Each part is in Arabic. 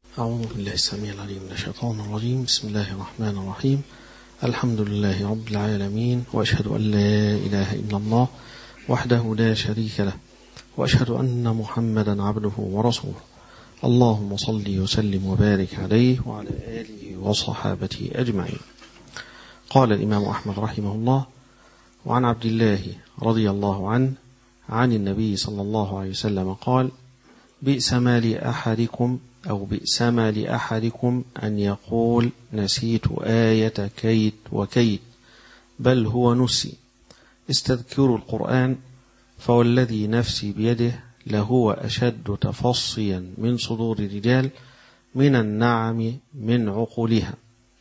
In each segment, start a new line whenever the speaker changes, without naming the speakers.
أعوذ بالله السميع العليم من الشيطان الرجيم. بسم الله الرحمن الرحيم. الحمد لله رب العالمين، وأشهد أن لا إله إلا الله وحده لا شريك له، وأشهد أن محمدا عبده ورسوله. اللهم صل وسلم وبارك عليه وعلى آله وصحابته أجمعين. قال الإمام أحمد رحمه الله: وعن عبد الله رضي الله عنه عن النبي صلى الله عليه وسلم قال: بئس ما لأحدكم أن يقول نسيت آية كيت وكيت، بل هو نسي. استذكروا القرآن، فوالذي نفسي بيده لهو أشد تفصيا من صدور الرجال من النعم من عقولها.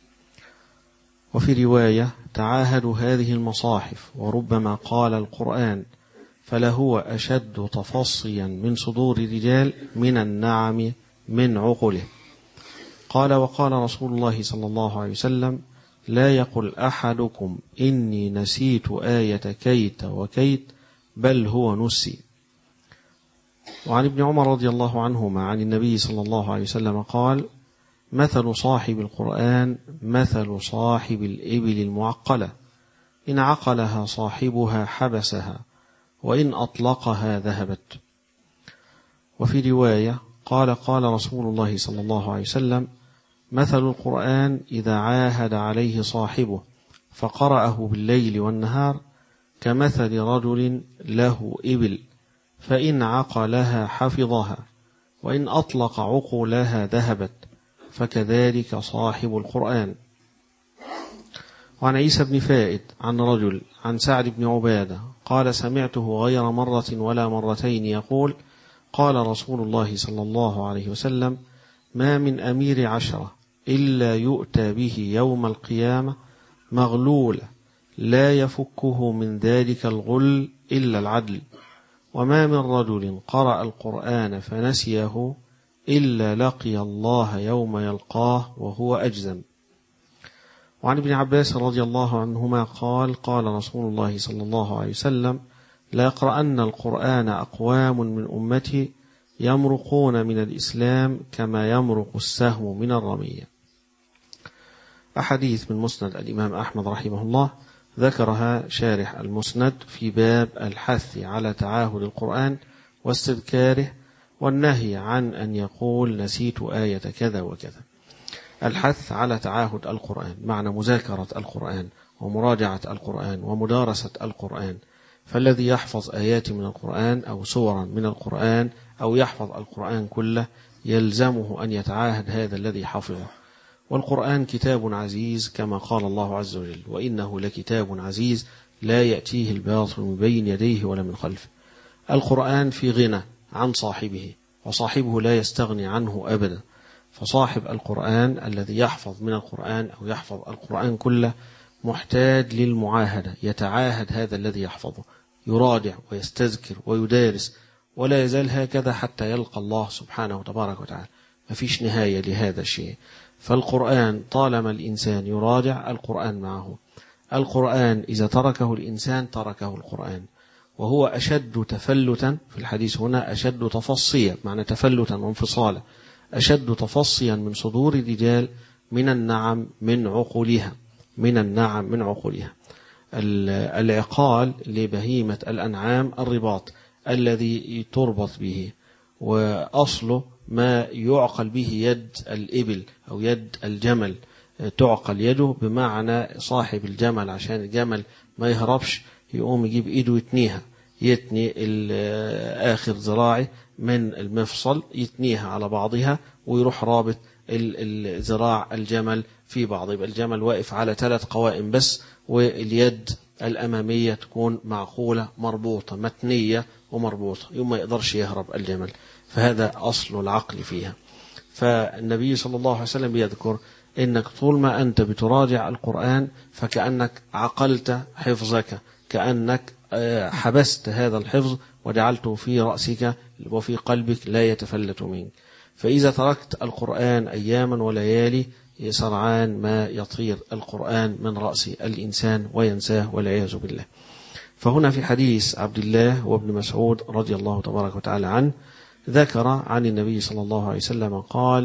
وفي رواية: تعاهدوا هذه المصاحف، وربما قال القرآن فلهو أشد تفصيا من صدور الرجال من النعم من عقله. قال: وقال رسول الله صلى الله عليه وسلم: لا يقل أحدكم إني نسيت آية كيت وكيت، بل هو نسي. وعن ابن عمر رضي الله عنهما عن النبي صلى الله عليه وسلم قال: مثل صاحب القرآن مثل صاحب الإبل المعقلة، إن عقلها صاحبها حبسها، وإن أطلقها ذهبت. وفي رواية: قال رسول الله صلى الله عليه وسلم: مثل القرآن إذا عاهد عليه صاحبه فقرأه بالليل والنهار كمثل رجل له إبل، فإن عقلها حفظها، وإن أطلق عقولها ذهبت، فكذلك صاحب القرآن. وعن عيسى بن فائد عن رجل عن سعد بن عبادة قال: سمعته غير مرة ولا مرتين يقول: قال رسول الله صلى الله عليه وسلم: ما من أمير 10 إلا يؤتى به يوم القيامة مغلولة لا يفكه من ذلك الغل إلا العدل، وما من رجل قرأ القرآن فنسيه إلا لقي الله يوم يلقاه وهو أجزم. وعن ابن عباس رضي الله عنهما قال: قال رسول الله صلى الله عليه وسلم: لا يقرأن القرآن أقوام من أمتي يمرقون من الإسلام كما يمرق السهم من الرمية. أحاديث من مسند الإمام أحمد رحمه الله ذكرها شارح المسند في باب الحث على تعاهد القرآن واستذكاره، والنهي عن أن يقول نسيت آية كذا وكذا. الحث على تعاهد القرآن معنى مذاكرة القرآن ومراجعة القرآن ومدارسة القرآن. فالذي يحفظ آيات من القرآن أو سورا من القرآن أو يحفظ القرآن كله يلزمه أن يتعاهد هذا الذي حفظه. والقرآن كتاب عزيز كما قال الله عز وجل: وإنه لكتاب عزيز لا يأتيه الباطل من بين يديه ولا من خلفه. القرآن في غنى عن صاحبه، وصاحبه لا يستغني عنه أبدا. فصاحب القرآن الذي يحفظ من القرآن أو يحفظ القرآن كله محتاج للمعاهدة، يتعاهد هذا الذي يحفظه، يراجع ويستذكر ويدارس، ولا يزال هكذا حتى يلقى الله سبحانه وتبارك وتعالى. ما فيش نهاية لهذا الشيء. فالقرآن طالما الإنسان يراجع القرآن معه. القرآن إذا تركه الإنسان تركه القرآن. وهو أشد تفلتا في الحديث هنا، أشد تفصيا معنى تفلتا وانفصالا، أشد تفصيا من صدور الرجال من النعم من عقولها. من النعم من عقولها. العقال لبهيمة الأنعام الرباط الذي تربط به، وأصله ما يعقل به يد الإبل أو يد الجمل، تعقل يده بمعنى صاحب الجمل عشان الجمل ما يهربش يقوم يجيب إيده يتنيها، يتني آخر ذراعه من المفصل يتنيها على بعضها ويروح رابط ذراع الجمل في بعض. يبقى الجمل واقف على 3 قوائم بس، واليد الأمامية تكون معقولة مربوطة متنية ومربوطة، يوم ما يقدرش يهرب الجمل. فهذا أصل العقل فيها. فالنبي صلى الله عليه وسلم يذكر إنك طول ما أنت بتراجع القرآن فكأنك عقلت حفظك، كأنك حبست هذا الحفظ وجعلته في رأسك وفي قلبك لا يتفلت منك. فإذا تركت القرآن أياما وليالي سرعان ما يطير القرآن من رأس الإنسان وينساه والعياذ بالله. فهنا في حديث عبد الله وابن مسعود رضي الله تبارك وتعالى عنه ذكر عن النبي صلى الله عليه وسلم قال: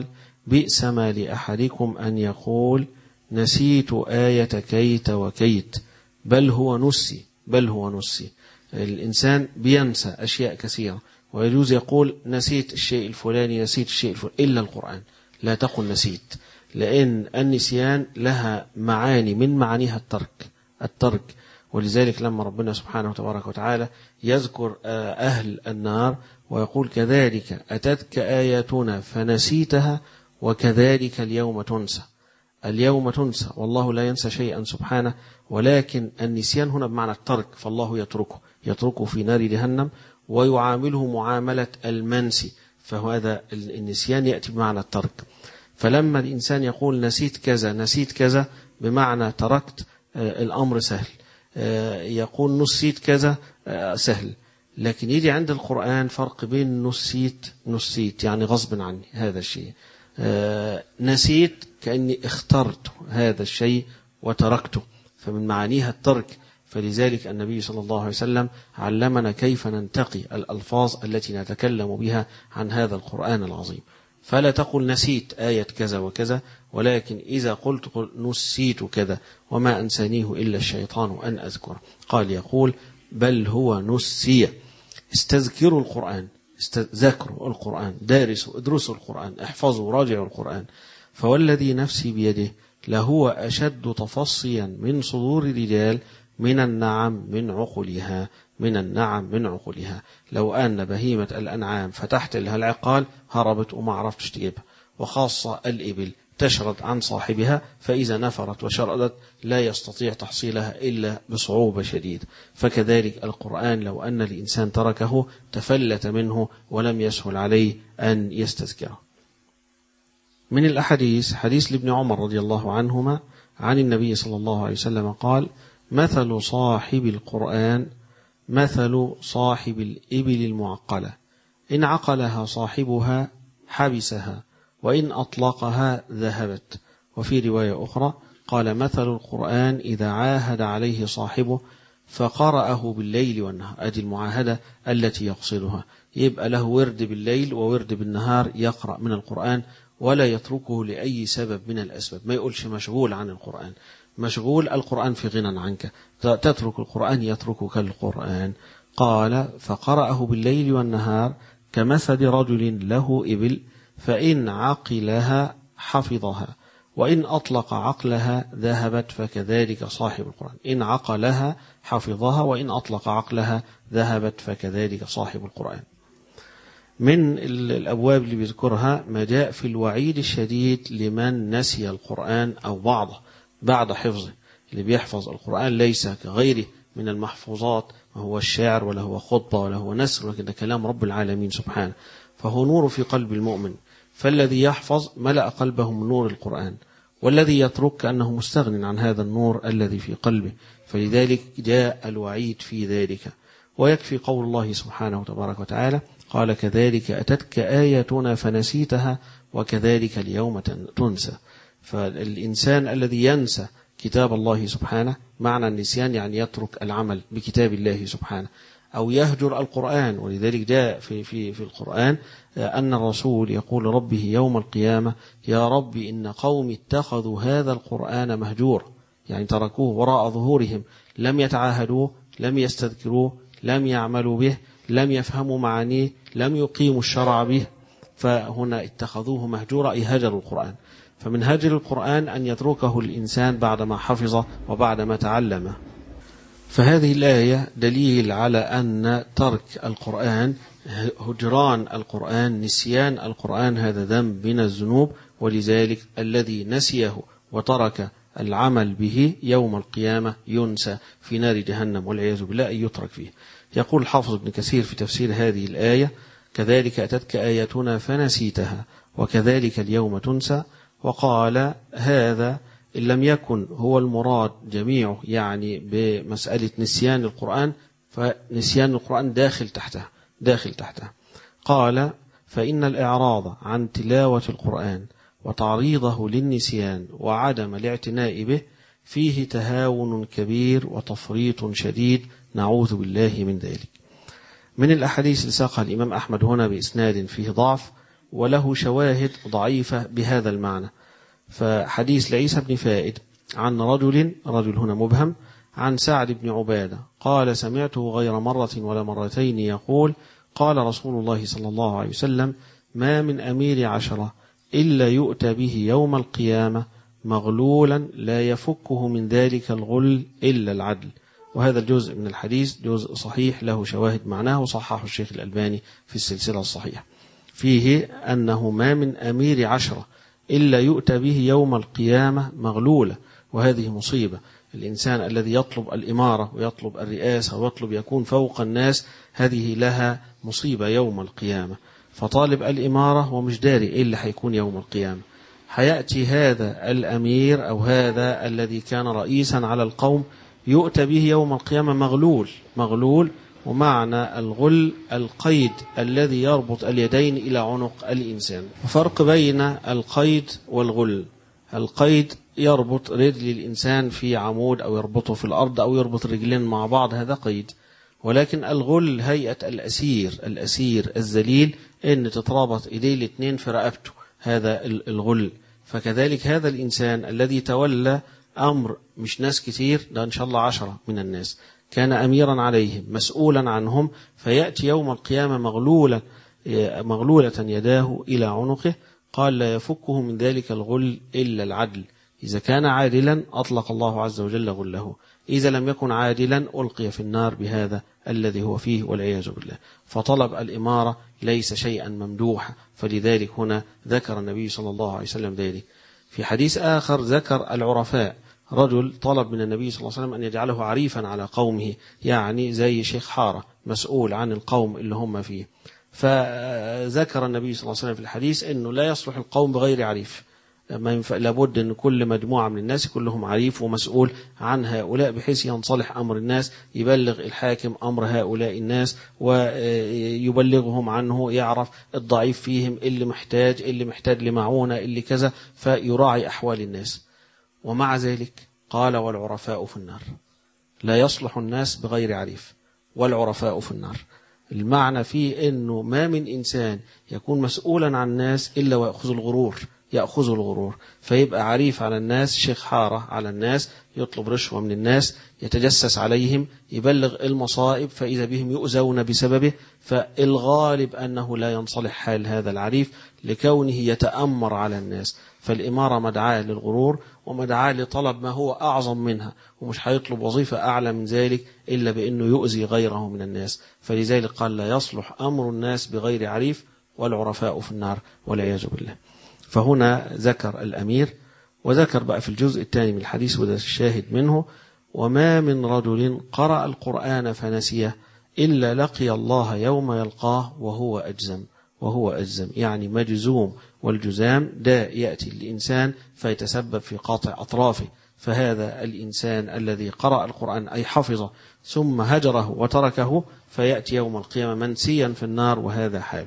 بئس ما لأحدكم أن يقول نسيت آية كيت وكيت بل هو نسي. الإنسان بينسى أشياء كثيرة، ويجوز يقول نسيت الشيء الفلاني إلا القرآن لا تقل نسيت، لأن النسيان لها معاني من معانيها الترك. ولذلك لما ربنا سبحانه وتبارك وتعالى يذكر أهل النار ويقول كذلك أتتك آياتنا فنسيتها وكذلك اليوم تنسى، والله لا ينسى شيئا سبحانه، ولكن النسيان هنا بمعنى الترك، فالله يتركه في نار جهنم ويعامله معاملة المنسي، فهذا النسيان يأتي بمعنى الترك. فلما الإنسان يقول نسيت كذا بمعنى تركت، الأمر سهل. يقول نسيت كذا سهل، لكن يجي عند القرآن فرق بين نسيت يعني غصب عني هذا الشيء، نسيت كأني اخترت هذا الشيء وتركته، فمن معانيها الترك. فلذلك النبي صلى الله عليه وسلم علمنا كيف ننتقي الألفاظ التي نتكلم بها عن هذا القرآن العظيم. فلا تقل نسيت آية كذا وكذا، ولكن إذا قل نسيت كذا وما أنسانيه إلا الشيطان أن أذكر. قال يقول بل هو نسي. استذكروا القرآن، ذكروا القرآن، ادرسوا القرآن، احفظوا راجعوا القرآن. فوالذي نفسي بيده لهو أشد تفصيا من صدور الرجال من النعم من عقلها. لو أن بهيمة الأنعام فتحت لها العقال هربت وما عرفتش تجيبها، وخاصة الإبل تشرد عن صاحبها، فإذا نفرت وشردت لا يستطيع تحصيلها إلا بصعوبة شديدة. فكذلك القرآن لو أن الإنسان تركه تفلت منه ولم يسهل عليه أن يستذكره. من الأحاديث حديث لابن عمر رضي الله عنهما عن النبي صلى الله عليه وسلم قال مثل صاحب القرآن مثل صاحب الإبل المعقلة، إن عقلها صاحبها حبسها وإن أطلقها ذهبت. وفي رواية أخرى قال مثل القرآن إذا عاهد عليه صاحبه فقرأه بالليل والنهار. أدي المعاهدة التي يقصدها، يبقى له ورد بالليل وورد بالنهار يقرأ من القرآن ولا يتركه لأي سبب من الأسباب. ما يقولش مشغول عن القرآن، مشغول القرآن في غنى عنك، تترك القرآن يتركك القرآن. قال فقرأه بالليل والنهار كمثل رجل له إبل فإن عقلها حفظها وإن أطلق عقلها ذهبت، فكذلك صاحب القرآن، إن عقلها حفظها وإن أطلق عقلها ذهبت فكذلك صاحب القرآن. من الأبواب اللي بيذكرها ما جاء في الوعيد الشديد لمن نسي القرآن أو بعضه بعد حفظه. اللي بيحفظ القرآن ليس كغيره من المحفوظات، ما هو الشعر ولا هو خطبة ولا هو نثر، ولكن كلام رب العالمين سبحانه، فهو نور في قلب المؤمن. فالذي يحفظ ملأ قلبه من نور القرآن، والذي يترك كأنه مستغن عن هذا النور الذي في قلبه. فلذلك جاء الوعيد في ذلك. ويكفي قول الله سبحانه وتبارك وتعالى قال كذلك أتتك آياتنا فنسيتها وكذلك اليوم تنسى. فالإنسان الذي ينسى كتاب الله سبحانه، معنى النسيان يعني يترك العمل بكتاب الله سبحانه أو يهجر القرآن. ولذلك جاء في القرآن أن الرسول يقول ربه يوم القيامة يا رب إن قوم اتخذوا هذا القرآن مهجور، يعني تركوه وراء ظهورهم، لم يتعاهدوه، لم يستذكروه، لم يعملوا به، لم يفهموا معانيه، لم يقيموا الشرع به، فهنا اتخذوه مهجورا أي هجروا القرآن. فمن هجر القرآن أن يتركه الإنسان بعدما حفظه وبعدما تعلمه. فهذه الآية دليل على أن ترك القرآن، هجران القرآن، نسيان القرآن، هذا ذنب من الذنوب. ولذلك الذي نسيه وترك العمل به يوم القيامة ينسى في نار جهنم والعياذ بالله أن يترك فيه. يقول الحافظ ابن كثير في تفسير هذه الآية كذلك أتتك آياتنا فنسيتها وكذلك اليوم تنسى. وقال هذا إن لم يكن هو المراد جميعه يعني بمسألة نسيان القرآن، فنسيان القرآن داخل تحتها. قال فإن الإعراض عن تلاوة القرآن وتعريضه للنسيان وعدم الاعتناء به فيه تهاون كبير وتفريط شديد، نعوذ بالله من ذلك. من الأحاديث اللي ساقها الإمام أحمد هنا بإسناد فيه ضعف، وله شواهد ضعيفة بهذا المعنى. فحديث لعيسى بن فائد عن رجل هنا مبهم عن سعد بن عبادة قال سمعته غير مرة ولا مرتين يقول قال رسول الله صلى الله عليه وسلم ما من أمير 10 إلا يؤتى به يوم القيامة مغلولا لا يفكه من ذلك الغل إلا العدل. وهذا الجزء من الحديث جزء صحيح له شواهد معناه صححه الشيخ الألباني في السلسلة الصحيحة، فيه أنه ما من أمير 10 إلا يؤتى به يوم القيامة مغلولة. وهذه مصيبة. الإنسان الذي يطلب الإمارة ويطلب الرئاسة ويطلب يكون فوق الناس هذه لها مصيبة يوم القيامة. فطالب الإمارة ومش داري إيه اللي هيكون يوم القيامة. حيأتي هذا الأمير أو هذا الذي كان رئيسا على القوم يؤتى به يوم القيامة مغلول. ومعنى الغل القيد الذي يربط اليدين إلى عنق الإنسان. فرق بين القيد والغل. القيد يربط رجل الإنسان في عمود أو يربطه في الأرض أو يربط رجلين مع بعض، هذا قيد. ولكن الغل هيئة الأسير الذليل إن تترابط إيديه الاثنين في رقبته، هذا الغل. فكذلك هذا الإنسان الذي تولى أمر مش ناس كتير، ده إن شاء الله 10 من الناس، كان أميرا عليهم مسؤولا عنهم، فيأتي يوم القيامة مغلولة يداه إلى عنقه. قال لا يفكه من ذلك الغل إلا العدل. إذا كان عادلا أطلق الله عز وجل غله، إذا لم يكن عادلا ألقي في النار بهذا الذي هو فيه والعياذ بالله. فطلب الإمارة ليس شيئا ممدوحا، فلذلك هنا ذكر النبي صلى الله عليه وسلم ذلك. في حديث آخر ذكر العرفاء، رجل طلب من النبي صلى الله عليه وسلم أن يجعله عريفا على قومه، يعني زي شيخ حارة مسؤول عن القوم اللي هم فيه. فذكر النبي صلى الله عليه وسلم في الحديث أنه لا يصلح القوم بغير عريف، لابد أن كل مجموعة من الناس كلهم عريف ومسؤول عن هؤلاء، بحيث ينصلح أمر الناس، يبلغ الحاكم أمر هؤلاء الناس ويبلغهم عنه، يعرف الضعيف فيهم، اللي محتاج لمعونة، اللي كذا، فيراعي أحوال الناس. ومع ذلك قال والعرفاء في النار. لا يصلح الناس بغير عريف والعرفاء في النار. المعنى فيه أنه ما من إنسان يكون مسؤولا عن الناس إلا يأخذ الغرور، فيبقى عريف على الناس، شيخ حارة على الناس، يطلب رشوة من الناس، يتجسس عليهم، يبلغ المصائب، فإذا بهم يؤذون بسببه. فالغالب أنه لا ينصلح حال هذا العريف لكونه يتأمر على الناس. فالإمارة مدعاة للغرور ومدعاة لطلب ما هو أعظم منها، ومش هيطلب وظيفة أعلى من ذلك إلا بأنه يؤذي غيره من الناس. فلذلك قال لا يصلح أمر الناس بغير عريف والعرفاء في النار والعياذ بالله. فهنا ذكر الأمير، وذكر بقى في الجزء الثاني من الحديث وده الشاهد منه وما من رجل قرأ القرآن فنسيه إلا لقي الله يوم يلقاه وهو أجزم، يعني مجزوم. والجزام ده يأتي الإنسان فيتسبب في قاطع أطرافه. فهذا الإنسان الذي قرأ القرآن أي حفظه ثم هجره وتركه فيأتي يوم القيامة منسيا في النار، وهذا حاله.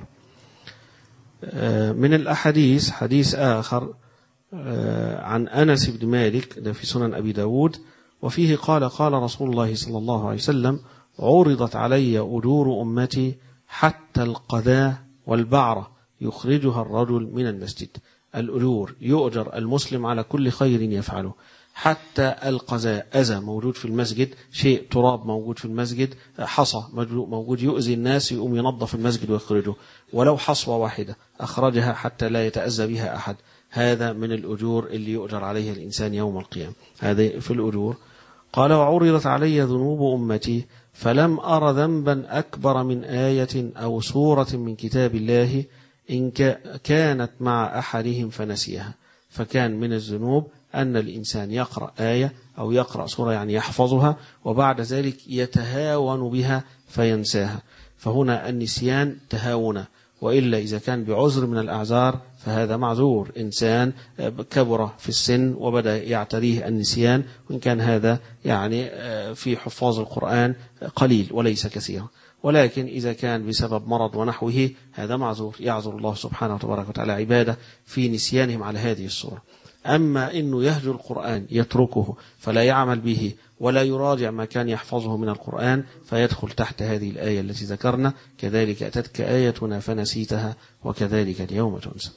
من الأحاديث حديث آخر عن أنس بن مالك، ده في سنن أبي داود، وفيه قال رسول الله صلى الله عليه وسلم عرضت علي أجور أمتي حتى القذاة والبعرة يخرجها الرجل من المسجد. الأجور يؤجر المسلم على كل خير يفعله، حتى القذاة أذى موجود في المسجد، شيء تراب موجود في المسجد، حصى موجود يؤذي الناس، يقوم ينظف المسجد ويخرجه، ولو حصوة واحدة أخرجها حتى لا يتأذى بها أحد. هذا من الأجور اللي يؤجر عليها الإنسان يوم القيامة، هذا في الأجور. قال وعرضت علي ذنوب أمتي فلم أر ذنبا أكبر من آية أو سورة من كتاب الله إن كانت مع أحدهم فنسيها. فكان من الذنوب أن الإنسان يقرأ آية أو يقرأ سورة، يعني يحفظها، وبعد ذلك يتهاون بها فينساها. فهنا النسيان تهاونا، وإلا إذا كان بعذر من الأعذار فهذا معذور. إنسان كبر في السن وبدأ يعتريه النسيان، وإن كان هذا يعني في حفاظ القرآن قليل وليس كثيرا. ولكن إذا كان بسبب مرض ونحوه هذا معذور، يعذر الله سبحانه وتبارك وتعالى عباده في نسيانهم على هذه الصورة. أما إنه يهجو القرآن يتركه فلا يعمل به ولا يراجع ما كان يحفظه من القرآن فيدخل تحت هذه الآية التي ذكرنا كذلك أتتك آيتنا فنسيتها وكذلك اليوم تنسى.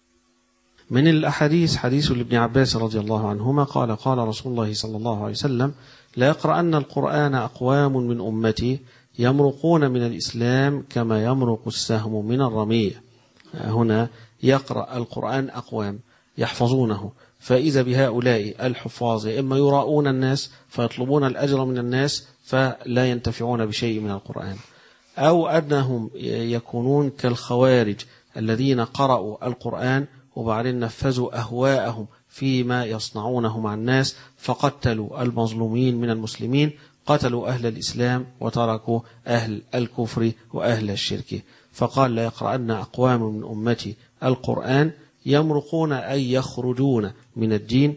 من الأحاديث حديث لابن عباس رضي الله عنهما قال قال رسول الله صلى الله عليه وسلم لا يقرأن القرآن أقوام من أمتي يمرقون من الإسلام كما يمرق السهم من الرمية. هنا يقرأ القرآن أقوام يحفظونه، فإذا بهؤلاء الحفاظ إما يراؤون الناس فيطلبون الأجر من الناس فلا ينتفعون بشيء من القرآن، أو أنهم يكونون كالخوارج الذين قرأوا القرآن وبعدين نفذوا أهواءهم فيما يصنعونه مع الناس فقتلوا المظلومين من المسلمين، قتلوا أهل الإسلام وتركوا أهل الكفر وأهل الشرك. فقال لا يقرأن أقوام من أمتي القرآن يمرقون أي يخرجون من الدين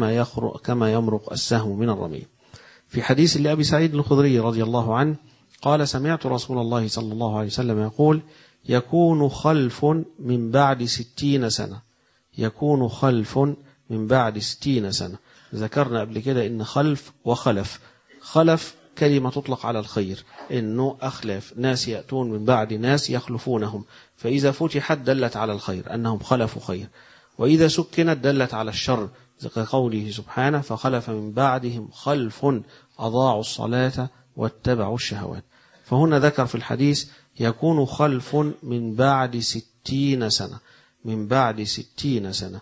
كما يمرق السهم من الرمي. في حديث لأبي سعيد الخدري رضي الله عنه قال سمعت رسول الله صلى الله عليه وسلم يقول يكون خلف من بعد 60 سنة، يكون خلف من بعد 60 سنة. ذكرنا قبل كده إن خلف وخلف، خلف كلمة تطلق على الخير، إنه أخلاف ناس يأتون من بعد ناس يخلفونهم، فإذا فتحت دلت على الخير أنهم خلفوا خير، وإذا سكنت دلت على الشر كقوله سبحانه فخلف من بعدهم خلف أضاعوا الصلاة واتبعوا الشهوات. فهنا ذكر في الحديث يكون خلف من بعد 60 سنة، من بعد 60 سنة.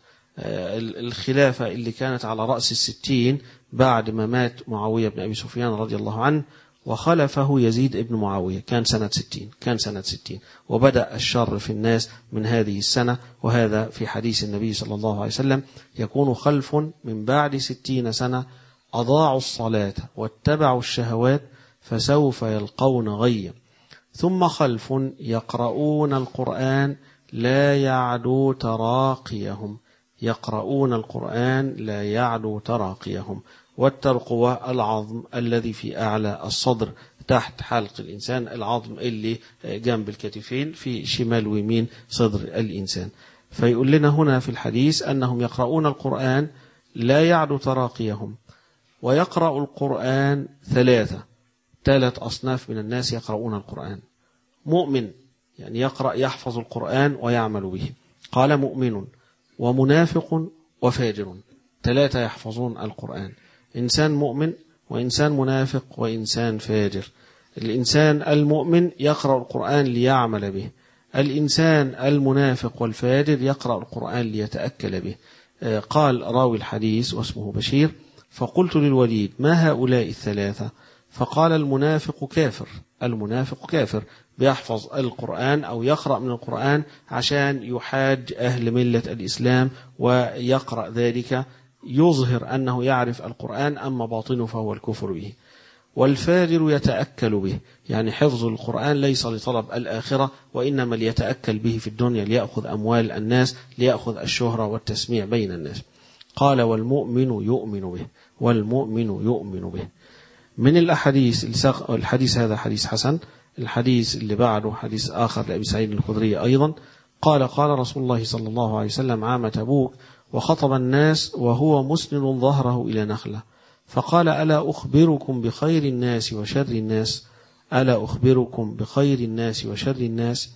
الخلافة اللي كانت على رأس 60 بعد ما مات معاوية بن أبي سفيان رضي الله عنه وخلفه يزيد ابن معاوية كان سنة 60 وبدأ الشر في الناس من هذه السنة. وهذا في حديث النبي صلى الله عليه وسلم يكون خلف من بعد 60 سنة أضاعوا الصلاة واتبعوا الشهوات فسوف يلقون غيا، ثم خلف يقرؤون القرآن لا يعدو تراقيهم، يقرؤون القرآن لا يعدو تراقيهم. والترقوة العظم الذي في أعلى الصدر تحت حلق الإنسان، العظم اللي جنب الكتفين في شمال ويمين صدر الإنسان. فيقول لنا هنا في الحديث أنهم يقرؤون القرآن لا يعدو تراقيهم. ويقرأ القرآن 3 أصناف من الناس يقرؤون القرآن. مؤمن يعني يقرأ يحفظ القرآن ويعمل به، قال مؤمن ومنافق وفاجر، 3 يحفظون القرآن، إنسان مؤمن وإنسان منافق وإنسان فاجر. الإنسان المؤمن يقرأ القرآن ليعمل به، الإنسان المنافق والفاجر يقرأ القرآن ليتأكل به. قال راوي الحديث واسمه بشير فقلت للوليد ما هؤلاء 3؟ فقال المنافق كافر، المنافق كافر بيحفظ القرآن أو يقرأ من القرآن عشان يحاج أهل ملة الإسلام ويقرأ ذلك يظهر أنه يعرف القرآن، أما باطنه فهو الكفر به. والفاجر يتأكل به، يعني حفظ القرآن ليس لطلب الآخرة وإنما ليتأكل به في الدنيا ليأخذ أموال الناس، ليأخذ الشهرة والتسميع بين الناس. قال والمؤمن يؤمن به، والمؤمن يؤمن به. من الأحاديث الحديث هذا حديث حسن. الحديث اللي بعده حديث آخر لأبي سعيد الخدري أيضا قال قال رسول الله صلى الله عليه وسلم عام تبوك وخطب الناس وهو مسند ظهره إلى نخلة فقال ألا أخبركم بخير الناس وشر الناس، ألا أخبركم بخير الناس وشر الناس،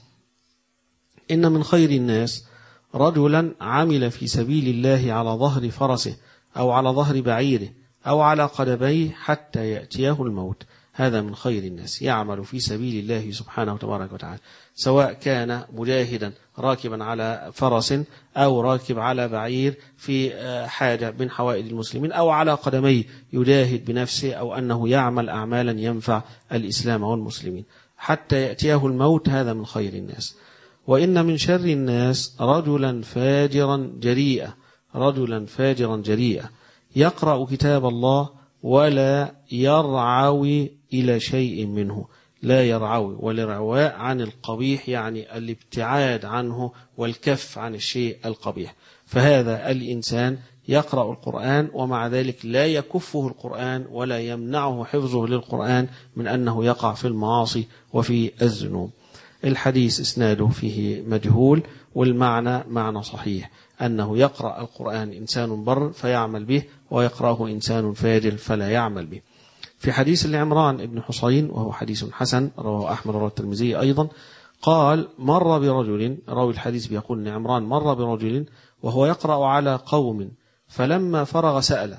إن من خير الناس رجلا عمل في سبيل الله على ظهر فرسه أو على ظهر بعيره أو على قدميه حتى يأتيه الموت. هذا من خير الناس، يعمل في سبيل الله سبحانه وتبارك وتعالى، سواء كان مجاهدا راكبا على فرس أو راكب على بعير في حاجة من حوائج المسلمين أو على قدميه يجاهد بنفسه أو أنه يعمل أعمالا ينفع الإسلام والمسلمين حتى يأتيه الموت. هذا من خير الناس. وإن من شر الناس رجلا فاجرا جريئا، رجلا فاجرا جريئا يقرأ كتاب الله ولا يرعوي إلى شيء منه، لا يرعوي، والرعواء عن القبيح يعني الابتعاد عنه والكف عن الشيء القبيح. فهذا الإنسان يقرأ القرآن ومع ذلك لا يكفه القرآن ولا يمنعه حفظه للقرآن من أنه يقع في المعاصي وفي الذنوب. الحديث إسناده فيه مجهول والمعنى معنى صحيح، أنه يقرأ القرآن إنسان بر فيعمل به، ويقرأه إنسان فاجر فلا يعمل به. في حديث لعمران بن حصين وهو حديث حسن رواه أحمد والترمذي أيضا، قال مر برجل، راوي الحديث بيقول أن عمران مر برجل وهو يقرأ على قوم، فلما فرغ سأل،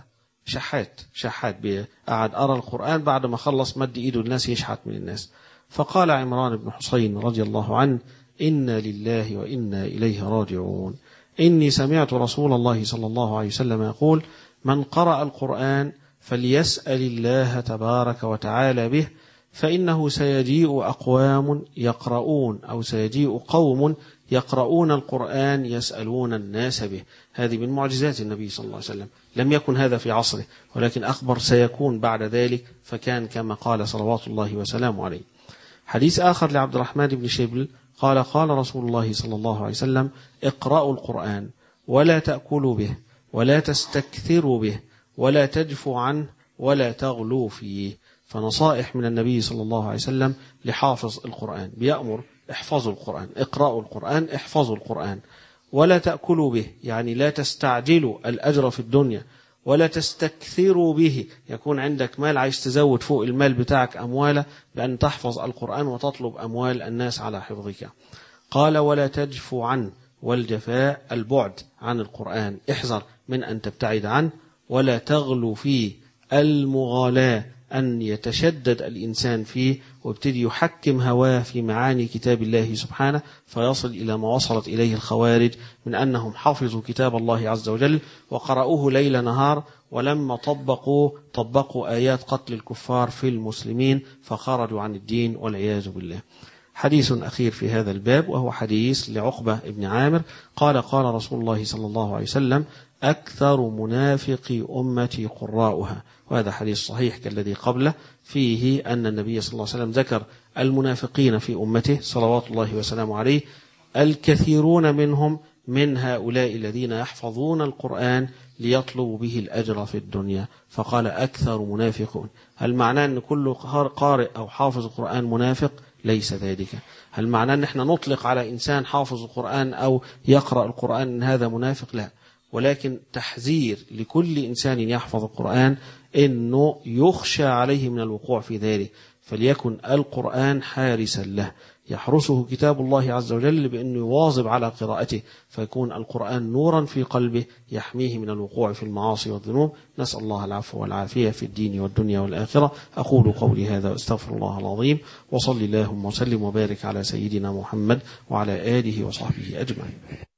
شحات قعد أرى القرآن بعد ما خلص مد إيده الناس يشحت من الناس. فقال عمران بن حصين رضي الله عنه إنا لله وإنا إليه راجعون، إني سمعت رسول الله صلى الله عليه وسلم يقول من قرأ القرآن فليسأل الله تبارك وتعالى به، فإنه سيجيء أقوام يقرؤون أو سيجيء قوم يقرؤون القرآن يسألون الناس به. هذه من معجزات النبي صلى الله عليه وسلم، لم يكن هذا في عصره، ولكن أخبر سيكون بعد ذلك، فكان كما قال صلوات الله وسلامه عليه. حديث آخر لعبد الرحمن بن شبل قال قال رسول الله صلى الله عليه وسلم اقرأوا القرآن ولا تأكلوا به ولا تستكثروا به ولا تجفوا عنه ولا تغلوا فيه. فنصائح من النبي صلى الله عليه وسلم لحافظ القرآن، بيأمر احفظوا القرآن، اقرأوا القرآن، احفظوا القرآن، ولا تأكلوا به يعني لا تستعجلوا الأجر في الدنيا، ولا تستكثروا به يكون عندك مال عايز تزود فوق المال بتاعك أمواله بأن تحفظ القرآن وتطلب أموال الناس على حفظك. قال ولا تجفوا عنه، والجفاء البعد عن القرآن، احذر من أن تبتعد عنه. ولا تغلو فيه، المغالاة أن يتشدد الإنسان فيه وابتدي يحكم هواه في معاني كتاب الله سبحانه، فيصل إلى ما وصلت إليه الخوارج من أنهم حفظوا كتاب الله عز وجل وقرأوه ليل نهار، ولما طبقوا آيات قتل الكفار في المسلمين فخرجوا عن الدين والعياذ بالله. حديث أخير في هذا الباب وهو حديث لعقبة بن عامر قال قال رسول الله صلى الله عليه وسلم أكثر منافق أمتي قراؤها. وهذا حديث صحيح كالذي قبله، فيه أن النبي صلى الله عليه وسلم ذكر المنافقين في أمته صلوات الله وسلامه عليه، الكثيرون منهم من هؤلاء الذين يحفظون القرآن ليطلبوا به الأجر في الدنيا، فقال أكثر منافقون. هل معناه أن كل قارئ أو حافظ القرآن منافق؟ ليس ذلك. هل معناه أن احنا نطلق على إنسان حافظ القرآن أو يقرأ القرآن أن هذا منافق؟ لا، ولكن تحذير لكل إنسان يحفظ القرآن إنه يخشى عليه من الوقوع في ذلك، فليكن القرآن حارسا له، يحرسه كتاب الله عز وجل بأنه يواظب على قراءته، فيكون القرآن نورا في قلبه يحميه من الوقوع في المعاصي والذنوب. نسأل الله العفو والعافية في الدين والدنيا والآخرة. أقول قولي هذا واستغفر الله العظيم، وصلي اللهم وسلم وبارك على سيدنا محمد وعلى آله وصحبه أجمعين.